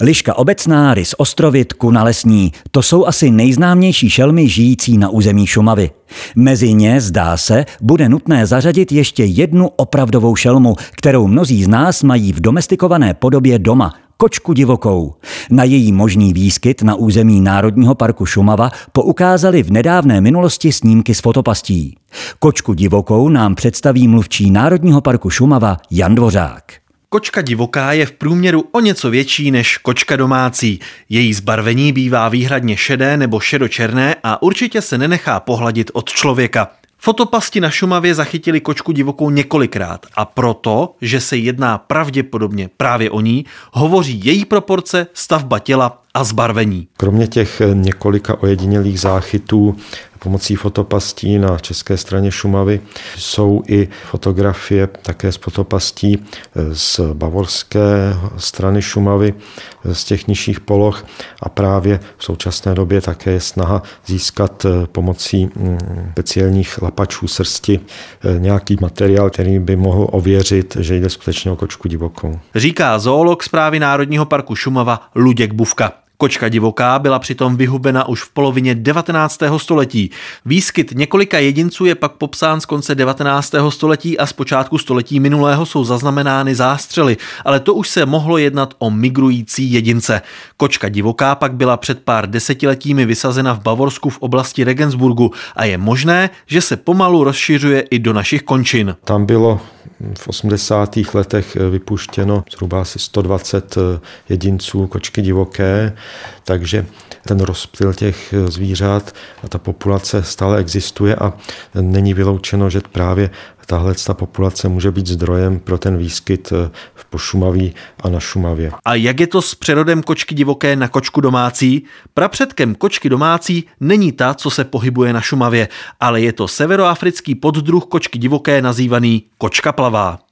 Liška obecná, rys ostrovit, kuna lesní, to jsou asi nejznámější šelmy žijící na území Šumavy. Mezi ně, zdá se, bude nutné zařadit ještě jednu opravdovou šelmu, kterou mnozí z nás mají v domestikované podobě doma, kočku divokou. Na její možný výskyt na území Národního parku Šumava poukázaly v nedávné minulosti snímky z fotopastí. Kočku divokou nám představí mluvčí Národního parku Šumava Jan Dvořák. Kočka divoká je v průměru o něco větší než kočka domácí. Její zbarvení bývá výhradně šedé nebo šedočerné a určitě se nenechá pohladit od člověka. Fotopasti na Šumavě zachytili kočku divokou několikrát a proto, že se jedná pravděpodobně právě o ní, hovoří její proporce, stavba těla a zbarvení. Kromě těch několika ojedinělých záchytů pomocí fotopastí na české straně Šumavy jsou i fotografie také z fotopastí z bavorské strany Šumavy, z těch nižších poloh a právě v současné době také je snaha získat pomocí speciálních lapačů srsti nějaký materiál, který by mohl ověřit, že jde skutečně o kočku divokou. Říká zoolog Správy Národního parku Šumava Luděk Bufka. Kočka divoká byla přitom vyhubena už v polovině 19. století. Výskyt několika jedinců je pak popsán z konce 19. století a z počátku století minulého jsou zaznamenány zástřely, ale to už se mohlo jednat o migrující jedince. Kočka divoká pak byla před pár desetiletími vysazena v Bavorsku v oblasti Regensburgu a je možné, že se pomalu rozšiřuje i do našich končin. Tam bylo v 80. letech vypuštěno zhruba asi 120 jedinců kočky divoké, takže ten rozptyl těch zvířat a ta populace stále existuje a není vyloučeno, že právě tahle populace může být zdrojem pro ten výskyt v Pošumaví a na Šumavě. A jak je to s přerodem kočky divoké na kočku domácí? Prapředkem kočky domácí není ta, co se pohybuje na Šumavě, ale je to severoafrický poddruh kočky divoké nazývaný kočka plavá.